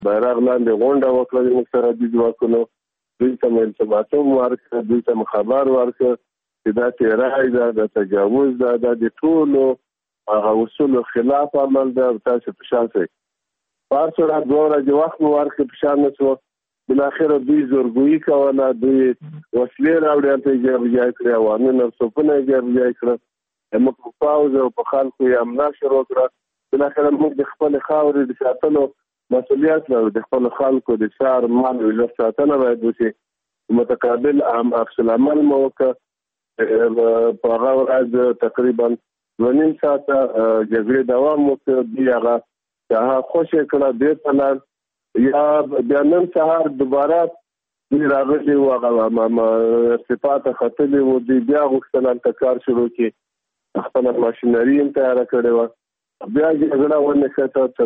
بیرغ لاندې غونډه وکړه د مقصدي ځواکونو، دوی ته التماسوم ورکړه، دوی ته خبر ورکړه چې دا تیرای ده، دا تجاوز ده، دا د ټولو هغه اصولو خلاف عمل ده، تاسو په شان شئ. په هر صورت 2 ورځې وخت مو ورکړ، په شان نه شو. بالاخره دوی زورګویي کوله، دوی وسلې راوړې هلته یې جابجا کړې، اوامر رسوپونه یې جابجا کړه، موږ په پاوز او په خلکو یې حمله شروع کړه. بالاخره موږ د خپلې خاورې د ساتلو مسؤلیت لرو، د خپلو خلکو د ښار مال او علت ساتنه باید وشي. متقابل عکس العمل مو وکړه. په هغه ورځ تقریبا 2.5 ساعته جګړې دوام وکړ. دوی هغه خوشې کړه، بېرته لاړ. یا بیا نن سهار دوباره دوی راغلي وو، هغه ارتفاع ته ختلي وو. دوی بیا غوښتل هلته کار شروع کړي، خپله ماشینري هم تیاره کړې وه. بیا جګړه ونښته، تر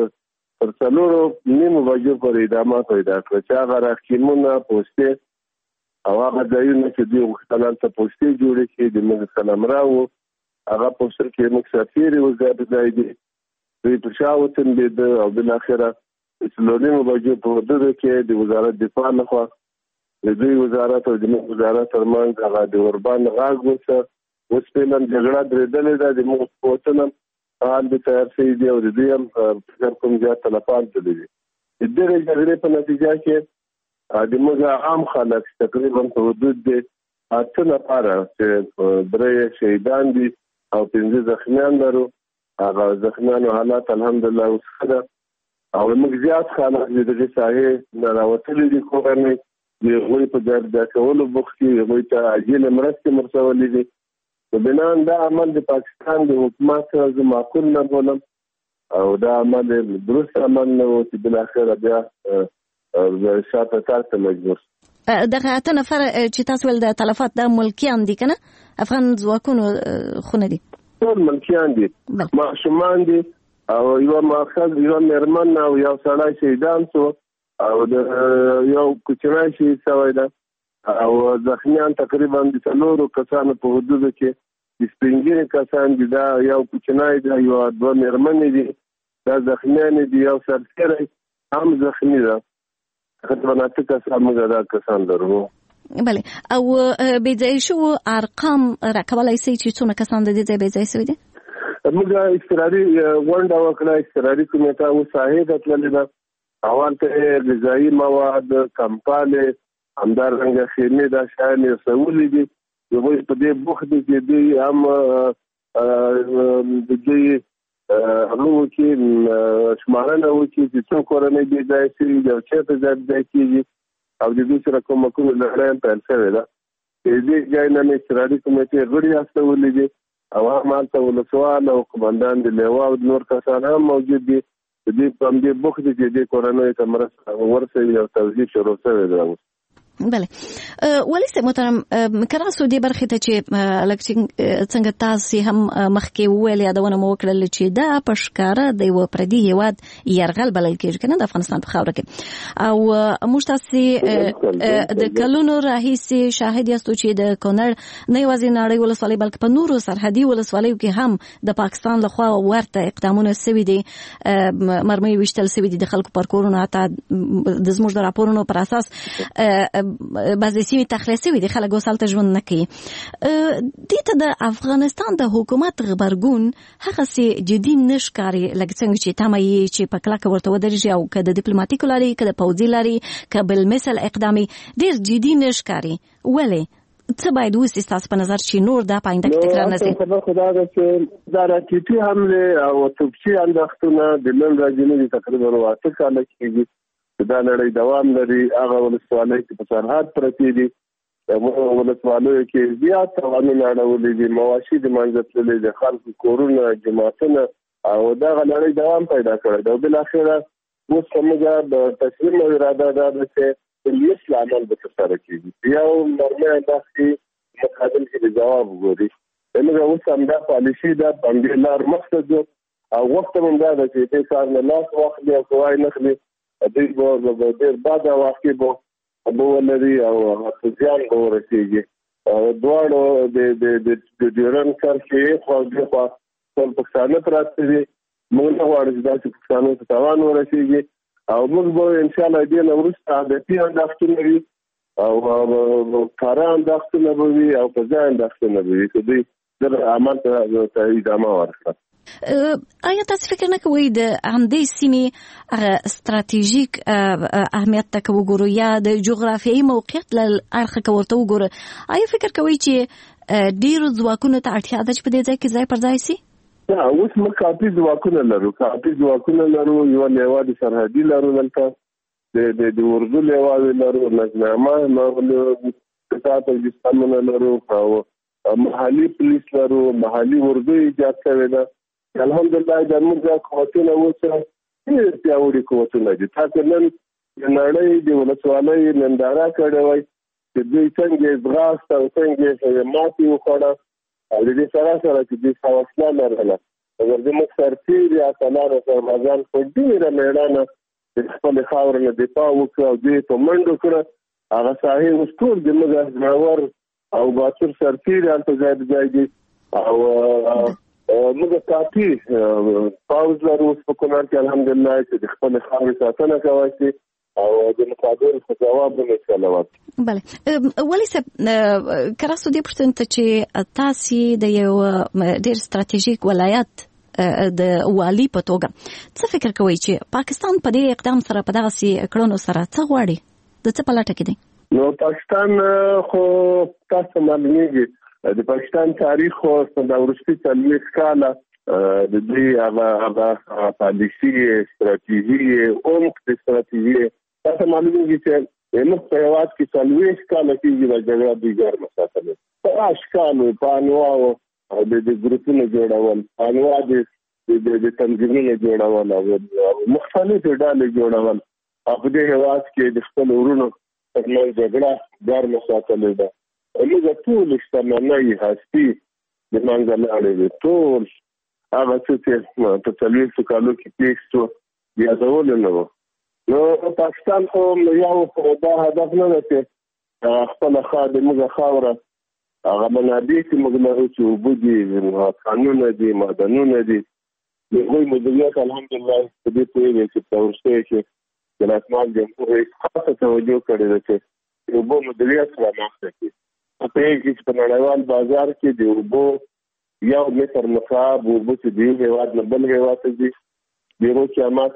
4:30 بجو پورې ادامه پیدا کړه چې هغه راکیمونه پوستې او هغه ځایونه چې دوی غوښتل هلته پوستې جوړې کړي د موږ قلمرو وو، هغه پوستر کې موږ سفیر وو ځای دی. دوی په شا وتنبېده او بالاخره 4:30 بجو په حدودو کې د وزارت دفاع لخوا د دوی وزارت او د موږ وزارت ترمنځ هغه د اوربان غږ وشو. اوس فعلا جګړه درېدلې ده، د موږ قوتونه حال به تیار شوي دي او د دوی هم فکر کوم زیات تلفات تللي دي. د دغې جګړې په نتیجه کې د موږ عام خلک تقریبا په حدود د 8 نفره چې 3 شهیدان دي او 5 زخمیان لرو. هغه زخمیانو حالات الحمدلله اوس ښه ده او موږ زیات خلک د دغې ساحې نه راوتلي دي. کورنۍ د هغوی په جابجا کولو بوخت دي، هغوی ته عاجلې مرستې مرسولې دي. بنان دا عمل د پاکستان د حکومت زه معقول نه بولم او دا عمل درست عمل نه و چې بالاخره بیا شاته تګ ته مجبور. دغه 8 نفر چې تاسو ول د تلفات د ملکیان دي کنه، افغان ځواکونو خونه دي؟ ټول ملکیان دي، ماشومان دي او یو ماخذ یو مرمن او یو سړی شهیدان شو او یو کوچنی شهید شوی ده او زخمیان تقریبا د 4 کسانو په حدودو کې د سپینګیري کسان دي. دا یو کوچنی ده، یو 2 مېرمنې دي، دا زخمیان دي، یو سرتیری هم زخمی ده. تقریبا 8 کسان موږ دا کسان لرو. بله، او بېځایه شوو ارقام راکولی شئ چې څومره کسان د دې ځای بېځایه شوي دي؟ موږ اضطراري غونډه وکړه، اضطراري کمیټه اوس ساحې ته تللې ده. اول ته غذایي مواد، کمپالې، همدارنګه خیمې دا شیان یې رسولي دي. هغوی په دې بوخت دي چې دوی هم د دوی هغه وکړي شمارنه وکړي چې څو کورنۍ بېځایه شوي دي او چېرته ځای کېږي او د دوی سره کومکونو لړۍ هم پیل شوې ده. د دې ځای نه مې اضطراري کمیټې غړي استولي دي او هم هلته ولسوال او قمندان د لیوا او نور کسان هم موجود دي. د دې په همدې بوخت دي چې دې کورنیو ته مرسته ورسوي او توزیع شروع شوې ده. بله، ولی صاحب محترم، که راسو دې برخې ته چې څنګه تاسې هم مخکې وویل، یادونه مو وکړل چې دا په ښکاره د یوه پردي هېواد یرغل بلل کېږي که نه د افغانستان په خاوره کې، او موږ تاسې د کلونو راهیسې شاهد یاستو چې د کونړ نه یوازې نړۍ ولسوالۍ بلکې په نورو سرحدي ولسوالیو کې هم د پاکستان لخوا ورته اقدامونه سوي دي، مرمۍ ویشتل سوي دي د خلکو پر کورونو، حتی د زموږ د راپورونو پر اساس بعضې سیمې تخلیه سوي دي، خلک اوس هلته ژوند نه کوي. دې ته د افغانستان د حکومت غبرګون هغسې جدي نه ښکاري لکه څنګه چې تمه یې چې په کلکه ورته ودرېږي او که د ډیپلوماتیکو لارې که د پوځي لارې که بالمثل اقدامي ډېر جدي نه ښکاري. ولې؟ څه باید وسي ستاسو په نظر چې نور دا په آینده کې تکرار نه شي؟ خبر خدا ده چې دا راکېټي حملې او توپچي انداختونه د نن ورځې نه دي، تقریبا 8 کاله کېږي دا نړۍ دوام لري. هغه ولسوالۍ چې په سرحد پرتې دي، هغو ولسوالیو کې زیات توانونه اړولي دي، مواشي د منځه تللي دي، خلکو کورونه، جماعتونه، او دغه نړۍ دوام پیدا کړی دی. بالاخره اوس موږ د تسلیم او اراده دا ده چې پولیس عمل به ترسره کېږي، یو مرمۍ انداختې مقابل کې د جواب وګوري. موږ اوس همدا پالیسي ده، په همدې لار مخته ځو او وخت هم دا ده چې دې کار نه لاس واخلي او کوای نه خلي دوی به ډېر بد واقع به ولري او زیان به ورسېږي. دواړو د ډیورنډ کرښې خوا دېخوا ټول پښتانه پراته دي. موږ نه غواړو چې داسې پښتانو ته تاوان ورسېږي او موږ به ان شاء الله دې وروسته عادتي انداختونه وي او کارا انداختونه به وي او په ځای انداختونه به وي چې دوی د عمل ته ادامه ورکړي. آیا تاسو فکر نه کوئ د همدې سیمې ستراتیژیک اهمیت ته وګورو یا د جغرافیایي موقعیت له اړخه ورته وګورو؟ آیا فکر کوئ چې ډیرو ځواکونو ته اړتیا ده چې په دې ځای کې ځای پر ځای سي؟ نه، اوس موږ کافي ځواکونه لرو. یو لیوا د سرحدي لرو، دلته د اردو لیواوې لرو، نظامه لرو، قطاع پاکستانونه لرو او محلي پولیس لرو، محلي اردو ایجاد شوې ده. الحمدلله د موږ قوتونه اوس ډېر پیاوړي قوتونه دي. تاسو نن د نړۍ د ولسوالۍ ننداره کړې وای چې دوی څنګه ځغاسته او څنګه ماتې وخوړه او د دې سره چې دوی حوصله لرله. اگر زموږ سرتېري اتلان او سربازان په ډېره مېړانه د خپلې خاورې نه دفاع وکړه او دوی په منډو کړه. هغه ساحې اوس ټول زموږ زړور او باتور سرتېري هلته ځای دي او موږ کافي پاوز لرو په کونړ کې الحمدلله چې د خپل خاورې ساتنه کوي شي او د مقابل په جواب نه چلوي. بله ولې صاحب کراسو دې پرتن ته چې تاسو د یو ډېر ستراتیژیک ولایت د والی په توګه څه فکر کوئ چې پاکستان په دې اقدام سره په دغه سي کړنو سره څه غواړي؟ د څه په لټه کې دی؟ نو پاکستان خو تاسو معلومیږي د پاکستان تاریخ خو د وروستي 40 کاله د دې هغه پالیسي ستراتیژي عمق د ستراتیژي تاسو معلومیږي چې موږ په هیواد کې 40 کاله کې د جګړې د ګرمه ساتلې په اشکالو په انواعو د ګروپونو جوړول، انواع د تنظیمونو جوړول او مختلف ډلې جوړول. په دې هیواد کې د خپل ورونو ترمنځ جګړه ګرمه ساتلې ده. موږ ټول شتمنۍ هستي د منځه لاړې دي. ټول هغه څه چې په 40 کالو کې پیښ شو یادول نه وو. نو پاکستان خو یو دا هدف نه دی چې خپل موږ خاوره هغه منابع چې موږ لرو چې اوبه دي، کانونه دي، معدنونه دي، د هغوی مدیریت الحمدلله په دې پوهېږي چې په وروستیو کې د رئیس جمهور رئیس خاصه توجه کړې ده چې د اوبو مدیریت رامنځته کړي. په کې چې په نړیوال بازار کې د اوبو یو متر مکعب اوبه چې د یو هېواد نه بل هېواد ته ځي د هغو قیمت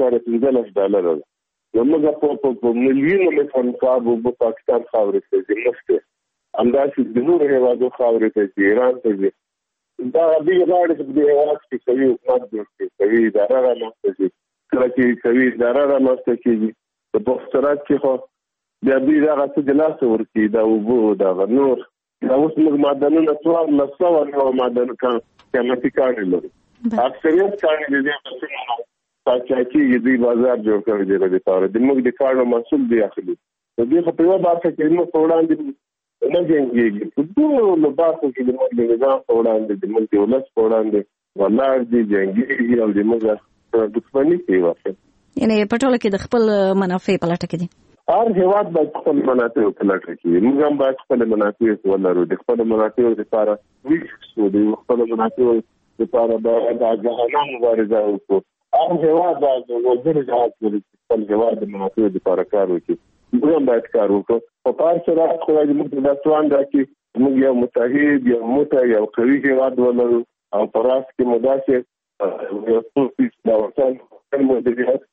$3.15 ده. نو موږ په میلیونو متر مکعب اوبه پاکستان خاورې ته ځي مفت. همداسې د نورو هېوادو خاورې ته ځي، ایران ته ځي. دا دې غواړي چې په دې هېواد کې قوي حکومت جوړ کړي، قوي اداره رامنځته شي. کله چې قوي اداره رامنځته کېږي په مختصرات کې خو بیا دوی دغه څه د لاسه ورکړي، د اوبو دغه نور دا اوس موږ معدنونه 1400 معدن قیمتي کاڼي لرو. اکثریت کاڼي د دې په پاچاکي دوی بازار جوړ کړی دی د لپاره د موږ د کاڼو محصول دی اخلي. د دې په یوه برخه کې موږ په وړاندې نه جنګېږي، په ټولو برخو کې د موږ د نظام په وړاندې د موږ د ولس په وړاندې ولاړ دي، جنګېږي او د موږ دښمني کوي واسه. یعنې په ټوله کې د خپل منافع په لټه کې دي. هر هیواد باید خپل منافع په لټه کې موږ هم باید خپل منافع ولرو. د خپل منافع لپاره ویښ شو، د خپل منافع لپاره باید آګاهانه مبارزه وکړو. هر هیواد باید وزیر جهاد کړي، خپل هیواد د منافع لپاره کار وکړي. موږ هم باید کار وکړو. په هر صورت خدای دې موږ د توان راکړي موږ یو متحد، یو موټی، یو قوي هیواد ولرو او په راس کې مو داسې یو څوک د وطن مدیریت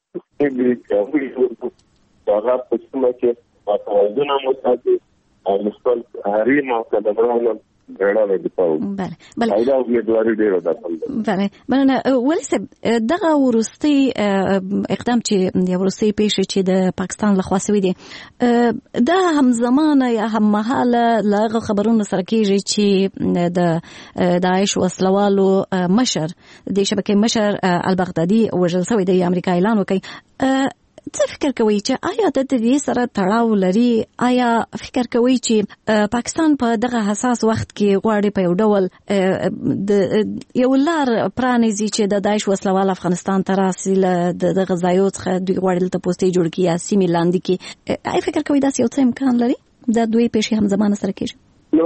کوي هغه په سیمه کې توازن موساتي او خپل حریم او کډبرانو ګړه د پاو. بله دا امیدواري ډیره ده. بله مننه. ولې دغه وروستي اقدام چې د وروستي پیښې چې د پاکستان لخوا شوی دی دا همزمانه یا هممهاله له خبرونو سره کېږي چې د داعش وسلوالو مشر د شبکې مشر البغدادي وژل شوی دی، امریکا اعلان وکړي. څه فکر کوئ چې آیا د دې سره تړاو لري؟ آیا فکر کوئ چې پاکستان په دغه حساس وخت کې غواړي په یو ډول د یو لار پرانیزي چې د داعش وسلوال افغانستان ته راسي له دغه ځایو څخه دوی غواړي دلته پوستې جوړ کړي یا سیمې لاندې کړي؟ آیا فکر کوئ داسې یو څه امکان لري دا دوی پیښې همزمانه سره کېږي؟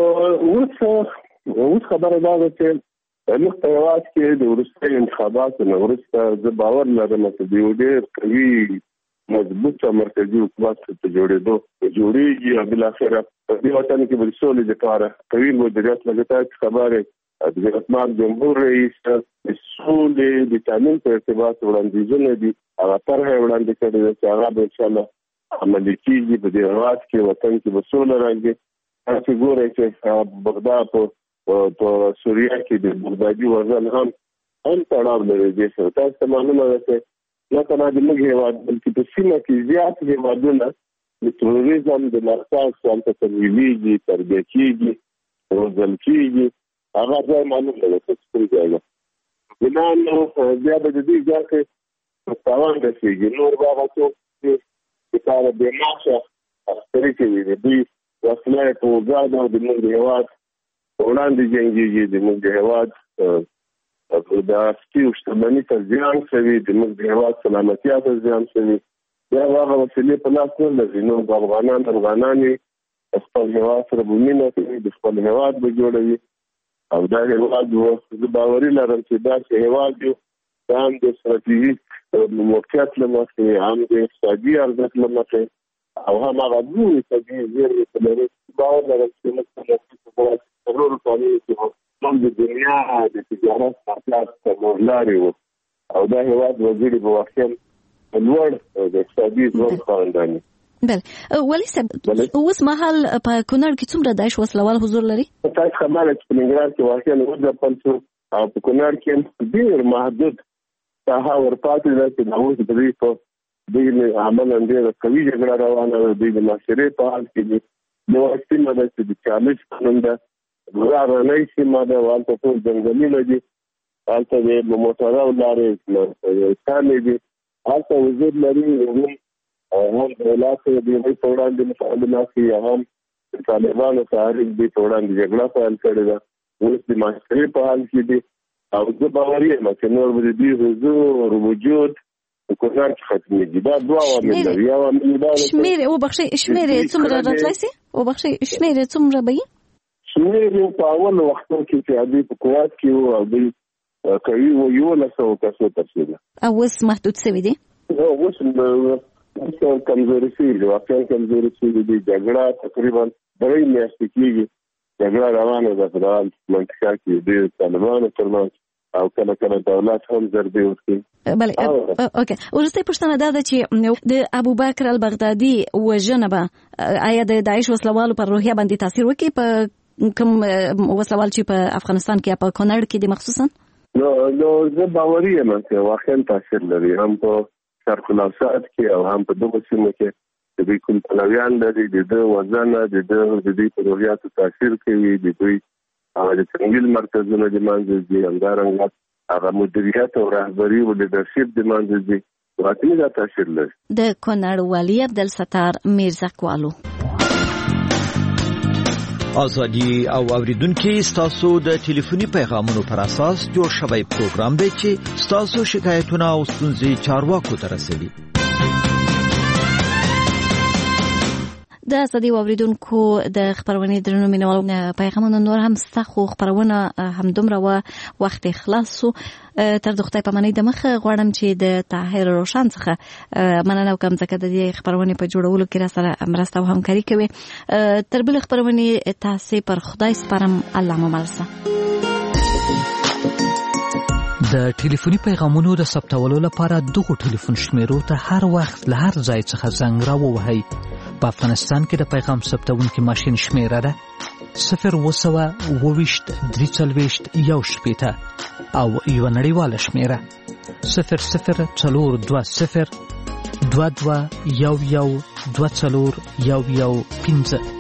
نو اوس خبره دا ده چې موږ په هېواد کې د وروستیو انتخاباتو نه وروسته زه باور لرم چې د یو ډېر قوي مضبوط مرکزی حکومت ته جوړیږي او بل اخر په دې وطن کې بل سولې لپاره قوي مدیریت لګټای خبره د ریاست جمهور رئیس سولې د تامین په ارتباط وړاندیزونه دي هغه طرح وړاندې کړی چې هغه به ان شاء الله عملي کیږي. په دې وخت کې وطن کې به سوله راځي. تاسو ګورئ چې بغداد په سوریه کې د بغدادي وزن هم تړاو لري. چې تاسو معلومه ده چې نه تنها د موږ هیواد بلکې په سیمه کې زیات هیوادونه د تروریزم د مرکز څخه تمویلېږي، تربیه کېږي، روزل کېږي. هغه ځای معلومه ده چې کوم ځای ده. بنا نو بیا به د دې ځای کې تاوان رسېږي. نور به هغه څوک چې کار بې معاشه عسکري کوي د دوی وسله په اوږه د موږ هیواد وړاندې جنګېږي، د موږ هیواد د عسکري او شتمنۍ ته زیان کوي، د موږ هیواد سلامتیا ته زیان کوي. بیا هغه وسیلې په لاس نه لري. نو افغانان یې خپل هیواد سره مینه کوي، د خپل هیواد به جوړوي او دا هیواد زه باوري لرم چې داسې هیواد یو هم د ستراتیژیک موقعیت له مخې، هم د اقتصادي ارزښت له مخې او هم هغه لویې طبیعي زیرمې ته لري. باور لرم چې موږ په څلورو کالونو کې هم د دنیا د تجارت مرکز ته لارې وو او دا هیواد وګړي به واقعا لوړ د اقتصادي ژوند خاوندان. بله ولي صاحب اوس مهال په کونړ کې څومره داعش وسلوال حضور لري؟ تاسو خبره چې په ننګرهار کې واقعا وځپل شو او په کونړ کې ډېر محدود ساحه ورپاتې ده چې د اوس د دې په دې عمل ډېره قوي جګړه روانه ده. د معاشرې په حال کې دي نو سیمه ده چې د 40 قانون ده غرانۍ سیمه ده، هلته ټول ځنګلونه دي، هلته د موټرو لارې سامې دي، هلته وزیر لري هم دولت د دې په وړاندې مقابله کوي، هم طالبانو تحریک دې په وړاندې جګړه پیل کړې ده. اوس د معاشرې په حال کې دي او زه باوري یم چې نور به د دې حضور وجود په کونړ کې ختمېږي. دا دوه عوامل لري. یو عامل دا شمېرې څومره راتلی سي؟ شمېرې څومره به وي؟ شمېرې په اول وختو کې چې هغوی په قوت کې وو او دوی قوي وو 1100 کسو ته رسېده. او اوس محدود شوي دي؟ اوس کمزوري شوي دي، واقعا کمزوري شوي دي. جګړه تقریبا 3 میاشتې کېږي جګړه روانه ده په دغه منطقه کې د طالبانو ترمنځ او کله کله دولت هم ضربې ورکوي. بله اوکې. وروستۍ پوښتنه دا ده چې د ابوبکر البغدادي وژنه به آیا د داعش وسلوالو پر روحیه باندې تاثیر وکړي په کوم وسلوال چې په افغانستان کې یا په کونړ کې دي مخصوصا؟ نو زه باوري یم چې واقعا تاثیر لري، هم په شرق الاوسط کې او هم په دغه سیمه کې د دوی کوم پلویان لري، د ده وزنه د دوی په روحیاتو تاثیر کوي، د دوی هغه د تمویل مرکزونه د منځه ځي، همدارنګه هغه مدیریت او رهبري او لیډرشپ د منځه ځي. واقعي دا تاثیر لري. د کونړ والي عبدالستار میرزکوالو. ازادي او اوریدونکو ستاسو د ټلیفوني پیغامونو پر اساس جوړ شوی پروګرام دی چې ستاسو شکایتونه او ستونزې چارواکو ته رسوي. د ازادي اوریدونکو د خبرونې درنو مینوالو پیغامونه نور هم ستاسو خبرونه همدومره وخت خلاص سو. تر دغه په معنی د مخ غواړم چې د طاهر روشن څخه مننه وکم ځکه د دې خبرونه په جوړولو کې را سره مرسته او همکاري کوي. تر بل خبرونه تاسو پر خدای سپارم. الله مو ملسه. د ټلیفوني پیغامونو د ثبتولو لپاره دغه ټلیفون شمیرو ته هر وخت له هر ځای څخه زنګ راووهئ. په افغانستان کې د پیغام ثبتونکي ماشین شمیره ده 0202341 او یو نړیواله شمیره 0042022112 1115.